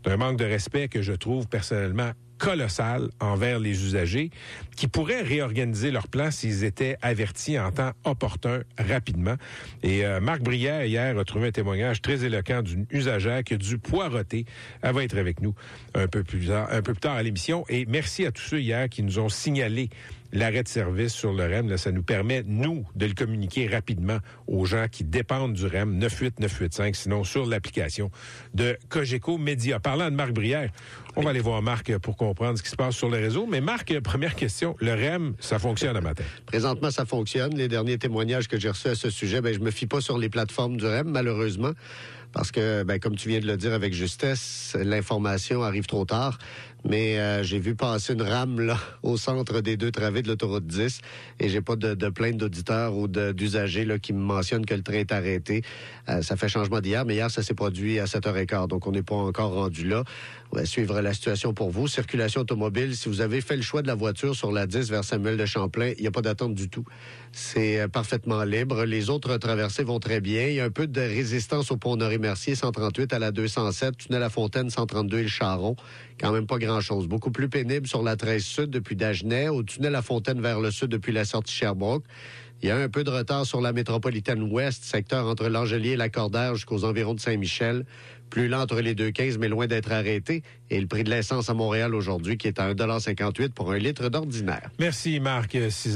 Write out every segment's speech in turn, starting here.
d'un manque de respect que je trouve personnellement colossal envers les usagers qui pourraient réorganiser leur plan s'ils étaient avertis en temps opportun rapidement. Et Marc Brière, hier, a trouvé un témoignage très éloquent d'une usagère qui a dû poireauter. Elle va être avec nous un peu plus tard à l'émission. Et merci à tous ceux hier qui nous ont signalé l'arrêt de service sur le REM. Là, ça nous permet, nous, de le communiquer rapidement aux gens qui dépendent du REM, 98985, sinon sur l'application de Cogeco Média. Parlant de Marc Brière, on va aller voir Marc pour comprendre ce qui se passe sur le réseau. Mais Marc, première question, le REM, ça fonctionne à matin? Présentement, ça fonctionne. Les derniers témoignages que j'ai reçus à ce sujet, je me fie pas sur les plateformes du REM, malheureusement, parce que, comme tu viens de le dire avec justesse, l'information arrive trop tard. Mais j'ai vu passer une rame là au centre des deux travées de l'autoroute 10 et j'ai pas de plainte d'auditeurs ou d'usagers là qui me mentionnent que le train est arrêté. Ça fait changement d'hier, mais hier, ça s'est produit à 7h15, donc on n'est pas encore rendu là. On va suivre la situation pour vous. Circulation automobile, si vous avez fait le choix de la voiture sur la 10 vers Samuel de Champlain, il n'y a pas d'attente du tout. C'est parfaitement libre. Les autres traversées vont très bien. Il y a un peu de résistance au pont Honoré-Mercier, 138 à la 207, tunnel à Fontaine, 132 et le Charron. Quand même pas grand-chose. Beaucoup plus pénible sur la 13 Sud depuis Dagenais, au tunnel à Fontaine vers le sud depuis la sortie Sherbrooke. Il y a un peu de retard sur la métropolitaine ouest, secteur entre l'Angelier et l'Accordaire jusqu'aux environs de Saint-Michel. Plus lent entre les 2,15, mais loin d'être arrêté. Et le prix de l'essence à Montréal aujourd'hui qui est à 1,58 $ pour un litre d'ordinaire. Merci Marc,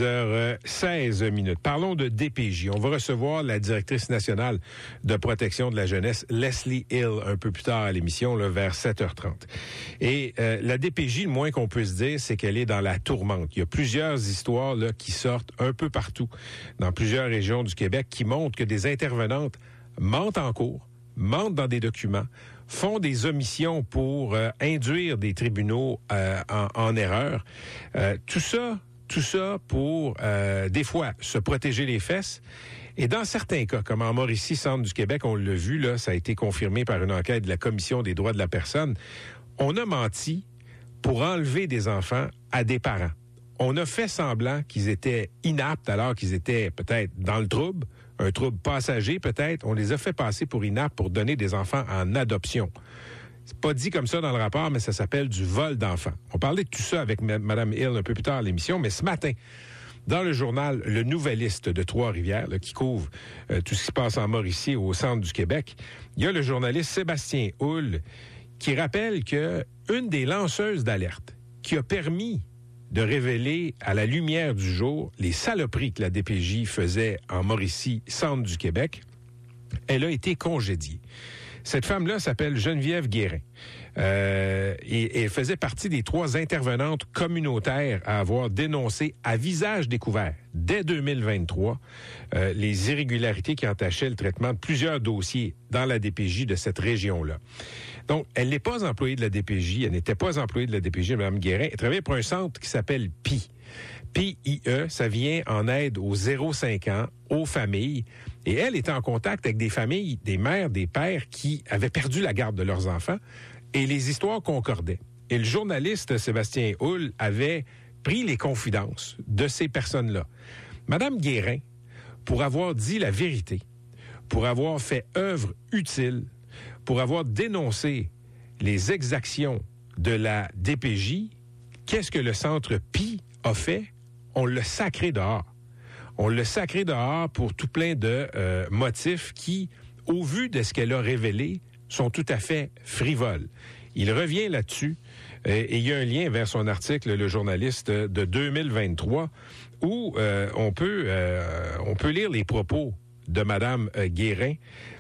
6h16. Parlons de DPJ. On va recevoir la directrice nationale de protection de la jeunesse, Leslie Hill, un peu plus tard à l'émission, là, vers 7h30. Et la DPJ, le moins qu'on puisse dire, c'est qu'elle est dans la tourmente. Il y a plusieurs histoires là qui sortent un peu partout, dans plusieurs régions du Québec, qui montrent que des intervenantes mentent en cours, mentent dans des documents, font des omissions pour induire des tribunaux en erreur. Tout ça pour, des fois, se protéger les fesses. Et dans certains cas, comme en Mauricie, centre du Québec, on l'a vu, là, ça a été confirmé par une enquête de la Commission des droits de la personne, on a menti pour enlever des enfants à des parents. On a fait semblant qu'ils étaient inaptes alors qu'ils étaient peut-être dans le trouble, un trouble passager peut-être. On les a fait passer pour inaptes pour donner des enfants en adoption. C'est pas dit comme ça dans le rapport, mais ça s'appelle du vol d'enfants. On parlait de tout ça avec Mme Hill un peu plus tard à l'émission, mais ce matin, dans le journal Le Nouvelliste de Trois-Rivières, là, qui couvre tout ce qui se passe en Mauricie au centre du Québec, il y a le journaliste Sébastien Houle qui rappelle que une des lanceuses d'alerte qui a permis de révéler à la lumière du jour les saloperies que la DPJ faisait en Mauricie, centre du Québec, elle a été congédiée. Cette femme-là s'appelle Geneviève Guérin. Et elle faisait partie des 3 intervenantes communautaires à avoir dénoncé à visage découvert, dès 2023, les irrégularités qui entachaient le traitement de plusieurs dossiers dans la DPJ de cette région-là. Donc, elle n'est pas employée de la DPJ, elle n'était pas employée de la DPJ, Mme Guérin. Elle travaillait pour un centre qui s'appelle PIE. PIE, ça vient en aide aux 0-5 ans, aux familles. Et elle était en contact avec des familles, des mères, des pères qui avaient perdu la garde de leurs enfants. Et les histoires concordaient. Et le journaliste Sébastien Houle avait pris les confidences de ces personnes-là. Madame Guérin, pour avoir dit la vérité, pour avoir fait œuvre utile, pour avoir dénoncé les exactions de la DPJ, qu'est-ce que le centre PI a fait? On l'a sacré dehors. On l'a sacré dehors pour tout plein de motifs qui, au vu de ce qu'elle a révélé, sont tout à fait frivoles. Il revient là-dessus et il y a un lien vers son article, le journaliste de 2023, où on peut lire les propos de Madame Guérin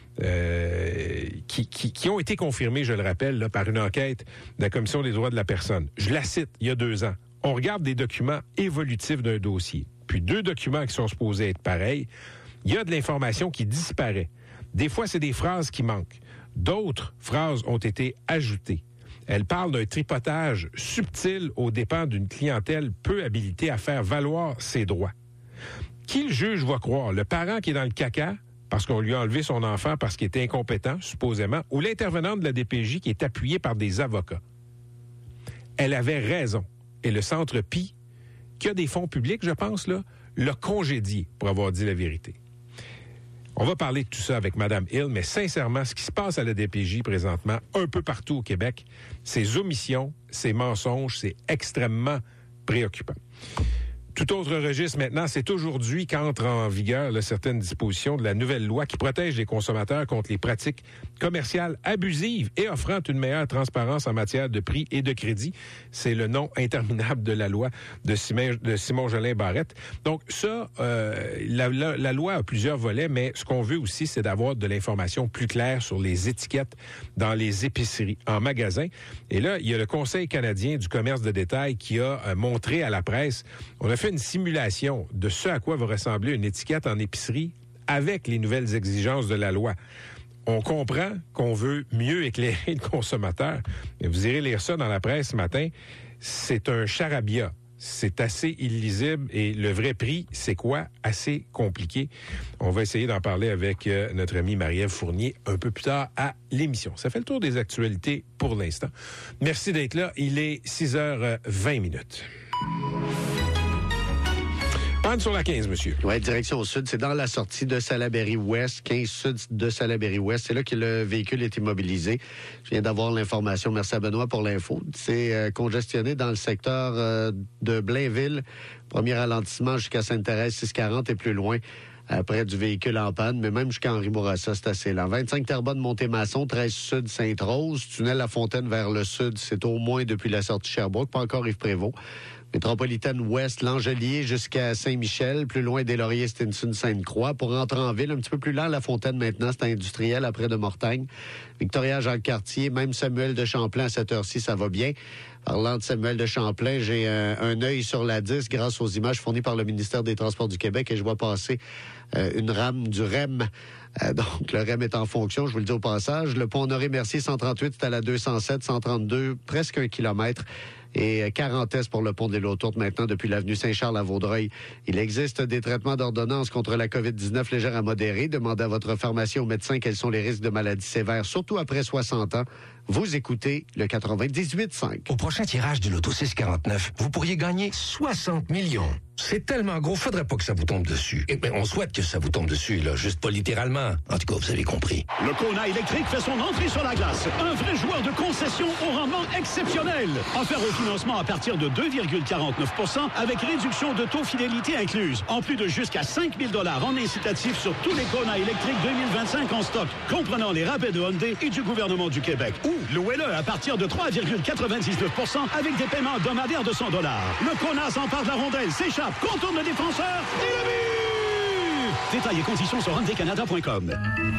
qui ont été confirmés, je le rappelle, là, par une enquête de la Commission des droits de la personne. Je la cite, il y a 2 ans. On regarde des documents évolutifs d'un dossier, puis 2 documents qui sont supposés être pareils. Il y a de l'information qui disparaît. Des fois, c'est des phrases qui manquent. D'autres phrases ont été ajoutées. Elle parle d'un tripotage subtil aux dépens d'une clientèle peu habilitée à faire valoir ses droits. Qui le juge va croire? Le parent qui est dans le caca parce qu'on lui a enlevé son enfant parce qu'il était incompétent, supposément, ou l'intervenante de la DPJ qui est appuyée par des avocats? Elle avait raison. Et le Centre PI, qui a des fonds publics, je pense, là, l'a congédié pour avoir dit la vérité. On va parler de tout ça avec Mme Hill, mais sincèrement, ce qui se passe à la DPJ présentement, un peu partout au Québec, ces omissions, ces mensonges, c'est extrêmement préoccupant. Tout autre registre maintenant, c'est aujourd'hui qu'entrent en vigueur certaines dispositions de la nouvelle loi qui protège les consommateurs contre les pratiques commerciales abusives et offrant une meilleure transparence en matière de prix et de crédit. C'est le nom interminable de la loi de Simon-Jolin Barrette. Donc ça, la loi a plusieurs volets, mais ce qu'on veut aussi, c'est d'avoir de l'information plus claire sur les étiquettes dans les épiceries, en magasin. Et là, il y a le Conseil canadien du commerce de détail qui a montré à la presse, on a fait une simulation de ce à quoi va ressembler une étiquette en épicerie avec les nouvelles exigences de la loi. On comprend qu'on veut mieux éclairer le consommateur, mais vous irez lire ça dans la presse ce matin, c'est un charabia. C'est assez illisible et le vrai prix, c'est quoi? Assez compliqué. On va essayer d'en parler avec notre amie Marie-Ève Fournier un peu plus tard à l'émission. Ça fait le tour des actualités pour l'instant. Merci d'être là. Il est 6h20. Panne sur la 15, monsieur. Oui, direction au sud. C'est dans la sortie de Salaberry-Ouest, 15 sud de Salaberry-Ouest. C'est là que le véhicule est immobilisé. Je viens d'avoir l'information. Merci à Benoît pour l'info. C'est congestionné dans le secteur de Blainville. Premier ralentissement jusqu'à Sainte-Thérèse, 640 et plus loin. Près du véhicule en panne, mais même jusqu'à Henri Bourassa, c'est assez lent. 25 Terrebonne, Montémasson, 13 Sud, Sainte-Rose, tunnel La Fontaine vers le sud, c'est au moins depuis la sortie Sherbrooke, pas encore Yves-Prévost. Métropolitaine Ouest, L'Angelier jusqu'à Saint-Michel, plus loin des Lauriers, Stinson, Sainte-Croix. Pour rentrer en ville, un petit peu plus lent, La Fontaine maintenant, c'est industriel, après de Mortagne. Victoria, Jacques-Cartier, même Samuel de Champlain à cette heure-ci, ça va bien. Parlant de Samuel de Champlain, j'ai un œil sur la 10 grâce aux images fournies par le ministère des Transports du Québec et je vois passer une rame du REM. Donc, le REM est en fonction, je vous le dis au passage. Le pont Honoré-Mercier, 138, c'est à la 207, 132, presque 1 kilomètre. Et 40 pour le pont des Lautourtes maintenant depuis l'avenue Saint-Charles à Vaudreuil. Il existe des traitements d'ordonnance contre la COVID-19 légère à modérée. Demandez à votre pharmacien ou médecin quels sont les risques de maladies sévères, surtout après 60 ans. Vous écoutez le 98.5. Au prochain tirage du Loto 649, vous pourriez gagner 60 millions. C'est tellement gros, faudrait pas que ça vous tombe dessus. Et ben, on souhaite que ça vous tombe dessus, là, juste pas littéralement. En tout cas, vous avez compris. Le Kona électrique fait son entrée sur la glace. Un vrai joueur de concession au rendement exceptionnel. Offert au financement à partir de 2,49% avec réduction de taux fidélité incluse. En plus de jusqu'à 5 000 $ en incitatif sur tous les Kona électriques 2025 en stock, comprenant les rabais de Hyundai et du gouvernement du Québec. Ou louez-le à partir de 3,99% avec des paiements hebdomadaires de 100 $. Le Kona s'empare de la rondelle, s'échappe, contourne le défenseur et le but! Détails et conditions sur hyundaicanada.com.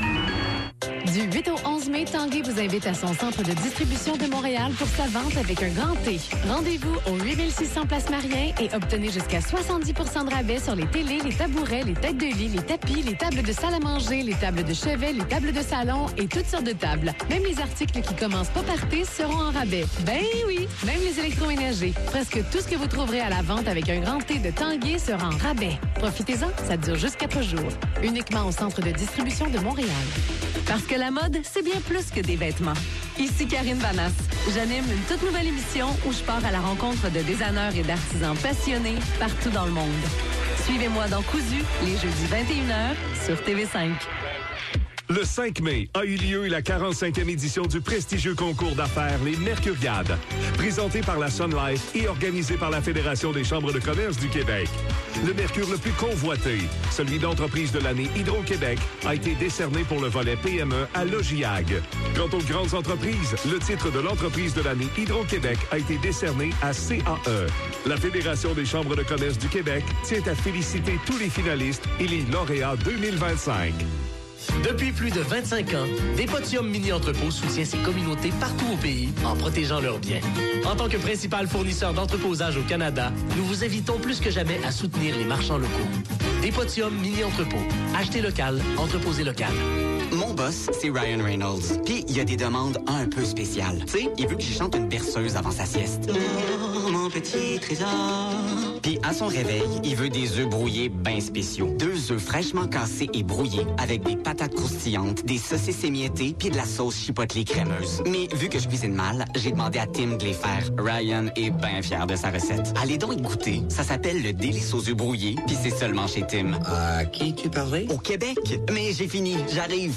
Du 8 au 11 mai, Tanguay vous invite à son centre de distribution de Montréal pour sa vente avec un grand T. Rendez-vous au 8600 Place Marien et obtenez jusqu'à 70 % de rabais sur les télés, les tabourets, les têtes de lit, les tapis, les tables de salle à manger, les tables de chevet, les tables de salon et toutes sortes de tables. Même les articles qui commencent pas par T seront en rabais. Ben oui! Même les électroménagers. Presque tout ce que vous trouverez à la vente avec un grand T de Tanguay sera en rabais. Profitez-en, ça dure juste 4 jours. Uniquement au centre de distribution de Montréal. Parce que la mode, c'est bien plus que des vêtements. Ici Karine Vanasse. J'anime une toute nouvelle émission où je pars à la rencontre de designers et d'artisans passionnés partout dans le monde. Suivez-moi dans Cousu, les jeudis 21h sur TV5. Le 5 mai a eu lieu la 45e édition du prestigieux concours d'affaires Les Mercuriades, présenté par la Sun Life et organisé par la Fédération des chambres de commerce du Québec. Le mercure le plus convoité, celui d'entreprise de l'année Hydro-Québec, a été décerné pour le volet PME à Logiag. Quant aux grandes entreprises, le titre de l'entreprise de l'année Hydro-Québec a été décerné à CAE. La Fédération des chambres de commerce du Québec tient à féliciter tous les finalistes et les lauréats 2025. Depuis plus de 25 ans, Dépodium Mini Entrepôt soutient ses communautés partout au pays en protégeant leurs biens. En tant que principal fournisseur d'entreposage au Canada, nous vous invitons plus que jamais à soutenir les marchands locaux. Dépodium Mini Entrepôt. Achetez local, entreposez local. Mon boss, c'est Ryan Reynolds. Puis, il y a des demandes un peu spéciales. Tu sais, il veut que j'y chante une berceuse avant sa sieste. Oh, mon petit trésor. Puis, à son réveil, il veut des œufs brouillés bien spéciaux. 2 œufs fraîchement cassés et brouillés avec des patates croustillantes, des saucisses émiettées puis de la sauce chipotelée crémeuse. Mais vu que je cuisine mal, j'ai demandé à Tim de les faire. Ryan est bien fier de sa recette. Allez donc y goûter. Ça s'appelle le délice aux œufs brouillés, puis c'est seulement chez Tim. À qui tu parlais? Au Québec. Mais j'ai fini, j'arrive.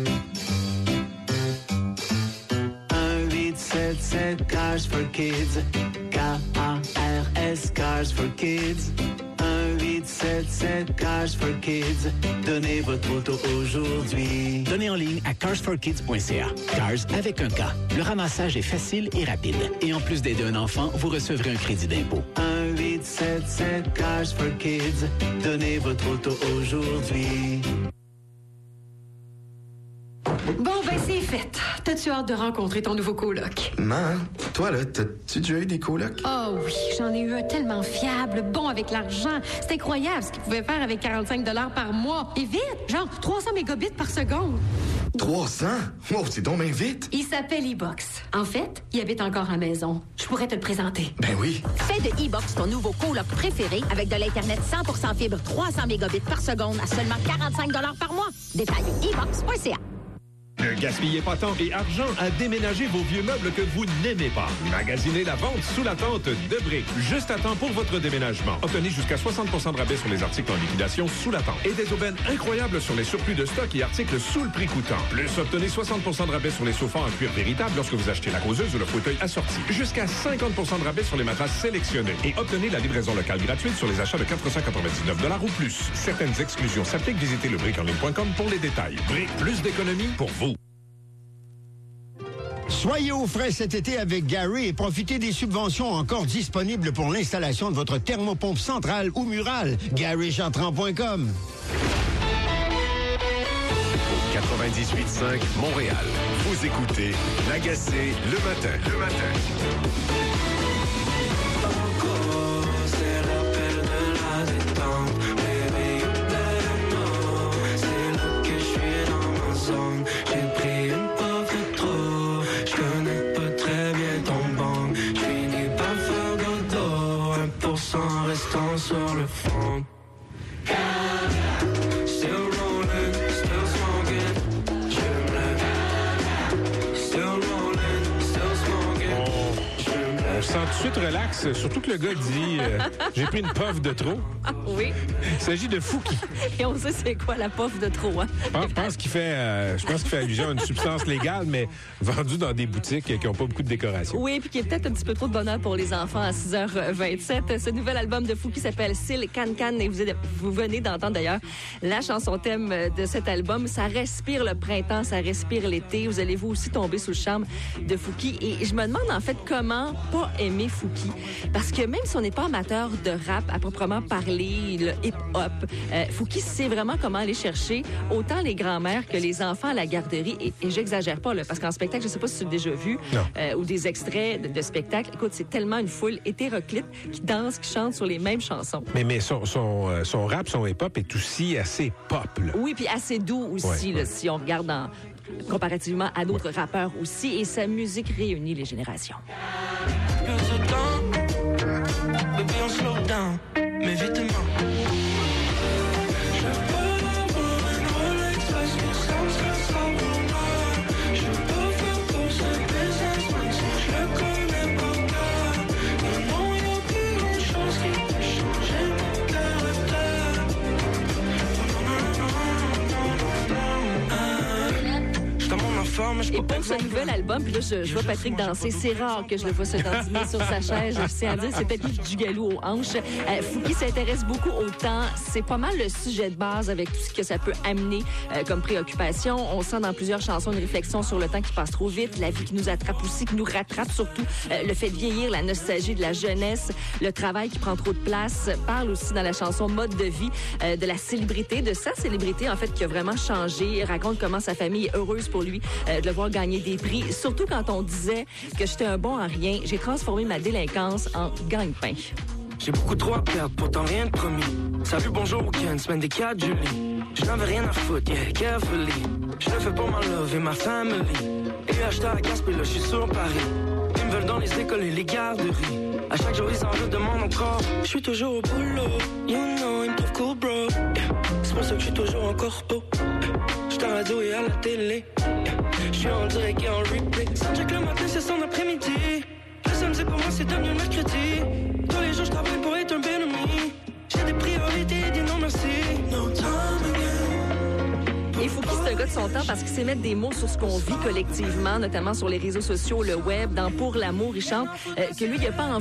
1-877 Cars for Kids. K-A-R-S Cars for Kids. 1-877 Cars for Kids. Donnez votre auto aujourd'hui. Donnez en ligne à carsforkids.ca. Cars avec un K. Le ramassage est facile et rapide. Et en plus d'aider un enfant, vous recevrez un crédit d'impôt. 1-877 Cars for Kids. Donnez votre auto aujourd'hui. Bon, ben c'est fait. T'as-tu hâte de rencontrer ton nouveau coloc? Man, toi là, t'as-tu déjà eu des colocs? Oh oui, j'en ai eu un tellement fiable, bon avec l'argent. C'est incroyable ce qu'il pouvait faire avec 45 $ par mois. Et vite, genre 300 mégabits par seconde. 300? Wow, c'est donc bien vite. Il s'appelle E-Box. En fait, il habite encore à la maison. Je pourrais te le présenter. Ben oui. Fais de E-Box ton nouveau coloc préféré avec de l'Internet 100% fibre 300 mégabits par seconde à seulement 45 $ par mois. Détail e-box.ca. Ne gaspillez pas temps et argent à déménager vos vieux meubles que vous n'aimez pas. Magasinez la vente sous la tente Debré. Juste à temps pour votre déménagement. Obtenez jusqu'à 60 % de rabais sur les articles en liquidation sous la tente. Et des aubaines incroyables sur les surplus de stock et articles sous le prix coûtant. Plus, obtenez 60 % de rabais sur les sofas en cuir véritable lorsque vous achetez la causeuse ou le fauteuil assorti. Jusqu'à 50 % de rabais sur les matraces sélectionnées. Et obtenez la livraison locale gratuite sur les achats de 499 $ ou plus. Certaines exclusions s'appliquent. Visitez lebricanligne.com pour les détails. Bré, plus d'économie pour vous. Soyez au frais cet été avec Gary et profitez des subventions encore disponibles pour l'installation de votre thermopompe centrale ou murale. GaryChartrand.com. 98.5 Montréal. Vous écoutez L'Agacé le matin. Le matin. C'est l'appel de la détente. Baby, c'est là que je suis dans ma zone. J'ai pris une puff de trop. Je connais pas très bien ton banc. Je finis par faire dodo. 1% restant sur le fond. Still rolling, still smoking. J'aime le. Still rolling, still smoking. On se sent tout de suite relax, surtout que le gars dit j'ai pris une puff de trop. Oui. Il s'agit de Fouki. Et on sait c'est quoi la puff de trop, hein? Je pense qu'il fait allusion à une substance légale, mais vendue dans des boutiques qui n'ont pas beaucoup de décoration. Oui, puis qui est peut-être un petit peu trop de bonheur pour les enfants à 6h27. Ce nouvel album de Fouki s'appelle Sil Can Can et vous venez d'entendre d'ailleurs la chanson thème de cet album. Ça respire le printemps, ça respire l'été. Vous allez vous aussi tomber sous le charme de Fouki. Et je me demande en fait comment pas aimer Fouki. Parce que même si on n'est pas amateur de rap à proprement parler, le hip-hop, Fouki sait vraiment comment aller chercher autant les grands-mères que les enfants à la garderie. Et j'exagère pas, là, parce qu'en spectacle, je sais pas si tu l'as déjà vu, ou des extraits de spectacle. Écoute, c'est tellement une foule hétéroclite qui danse, qui chante sur les mêmes chansons. Mais son rap, son hip-hop est aussi assez pop, là. Oui, puis assez doux aussi, là, si on regarde comparativement à d'autres rappeurs aussi. Et sa musique réunit les générations. Plus de temps, baby on slow down, mais vite Et pour ce nouvel album, puis là, je vois Patrick danser. C'est rare que je le vois se dandiner sur sa chaise. Je tiens à dire, c'est peut-être du galop aux hanches. Fouki s'intéresse beaucoup au temps. C'est pas mal le sujet de base avec tout ce que ça peut amener comme préoccupation. On sent dans plusieurs chansons une réflexion sur le temps qui passe trop vite, la vie qui nous attrape aussi, qui nous rattrape surtout, le fait de vieillir, la nostalgie de la jeunesse, le travail qui prend trop de place. Parle aussi dans la chanson Mode de vie de la célébrité, de sa célébrité en fait qui a vraiment changé. Raconte comment sa famille est heureuse pour lui de le voir gagner des prix. Surtout quand on disait que j'étais un bon en rien, j'ai transformé ma délinquance en gagne-pain. J'ai beaucoup trop à perdre, pourtant rien de promis. Salut, bonjour, week-end, semaine des 4 juillet. Je n'avais rien à foutre, yeah, carefully. Je le fais pour ma love et ma family. Et acheter à Gaspé, là, je suis sur Paris. Ils me veulent dans les écoles et les garderies. À chaque jour, ils en redemandent encore. Je suis toujours au boulot. You know, ils me trouvent cool, bro. Yeah. C'est pour ça que je suis toujours en corpo. Je suis à la radio et à la télé. Je suis en direct et en replay. Ça check le matin, c'est son après-midi. Le samedi pour moi, c'est devenu le mercredi. Tous les jours, je travaille pour être un bel ami. J'ai des priorités et des non merci. No time again. Et Fouki, c'est un gars de son temps parce qu'il sait mettre des mots sur ce qu'on vit collectivement, notamment sur les réseaux sociaux, le web, dans Pour l'amour, il chante que lui, il n'a pas envie